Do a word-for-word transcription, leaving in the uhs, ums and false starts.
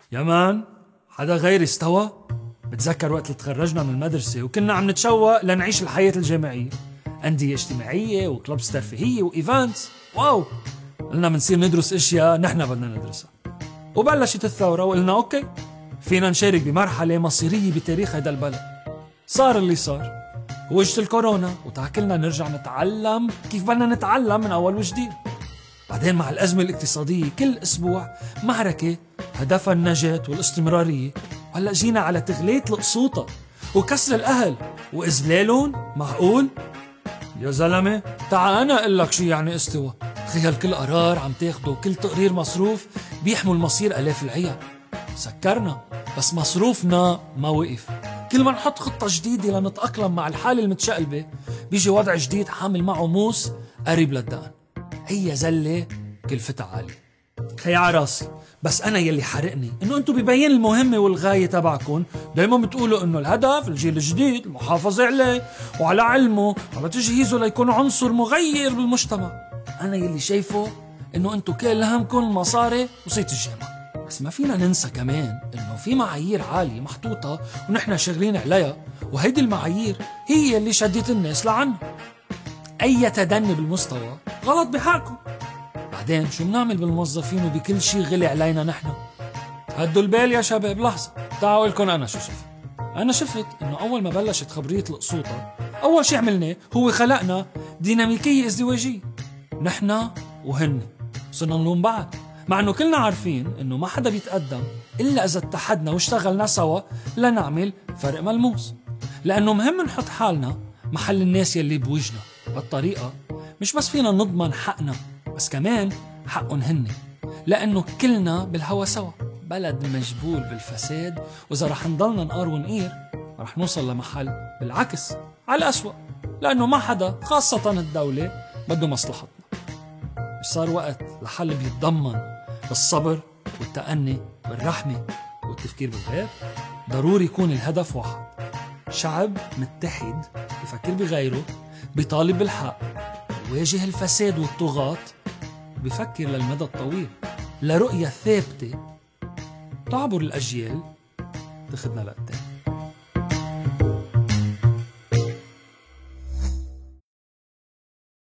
يا مان، حدا غيري استوى؟ بتذكر وقت اللي تخرجنا من المدرسة وكنا عم نتشوق لنعيش الحياة الجامعية، أندية اجتماعية وكلوبس ترفيهية وإيفانتس. واو، قلنا منصير ندرس اشياء نحن بدنا ندرسها. وبلشت الثورة وقلنا اوكي، فينا نشارك بمرحلة مصيرية بتاريخ هيدا البلد. صار اللي صار، وجت الكورونا وتاكلنا نرجع نتعلم كيف بدنا نتعلم من أول وجديد. بعدين مع الأزمة الاقتصادية كل أسبوع معركة هدفها النجاة والاستمرارية، وهلأ جينا على تغلية القسوطة وكسر الأهل وإذلالهم. معقول؟ يا زلمة تعا أنا أقول لك شو يعني استوى. تخيل كل قرار عم تاخده وكل تقرير مصروف بيحمل مصير ألاف العيال. سكرنا بس مصروفنا ما وقف. كل ما نحط خطة جديدة لنتأقلم مع الحالة المتشقلبة بيجي وضع جديد حامل معه موس قريب للدقن. هي زلة كلفتها عالية. خيا راسي، بس أنا يلي حرقني إنه أنتو ببين المهمة والغاية تبعكم دايما بتقولوا إنه الهدف الجيل الجديد المحافظة عليه وعلى علمه وعلى تجهيزه ليكون عنصر مغير بالمجتمع. أنا يلي شايفه إنه أنتو كل همكم المصاري وصيت الجامعة. بس ما فينا ننسى كمان إنه في معايير عالية محطوطة ونحن شغلين عليها، وهيدي المعايير هي اللي شدت الناس لعنا. أي تدني بالمستوى غلط بحقكم. بعدين شو بنعمل بالموظفين وبكل شيء غلي علينا نحن؟ هدوا البال يا شباب. لحظة، تعالوا لكم أنا شو شفت. أنا شفت إنه أول ما بلشت خبرية القسوطة أول شيء عملناه هو خلقنا ديناميكية ازدواجية، نحن وهن. صرنا نلوم بعض مع إنه كلنا عارفين إنه ما حدا بيتقدم إلا إذا اتحدنا واشتغلنا سوا لنعمل فرق ملموس. لأنه مهم نحط حالنا محل الناس يلي بوجنا. بالطريقة مش بس فينا نضمن حقنا، بس كمان حقهم هن. لأنه كلنا بالهوا سوا. بلد مجبول بالفساد، وإذا رح نضلنا نقار ونقير رح نوصل لمحل بالعكس على الأسوأ، لأنه ما حدا خاصة الدولة بده مصلحتنا. مش صار وقت لحل بيتضمن بالصبر والتأني والرحمة والتفكير بالغير؟ ضروري يكون الهدف واحد، شعب متحد بفكر بغيره، بيطالب بالحق، بيواجه الفساد والطغاة، بفكر للمدى الطويل، لرؤية ثابتة تعبر الأجيال تاخدنا لقدام.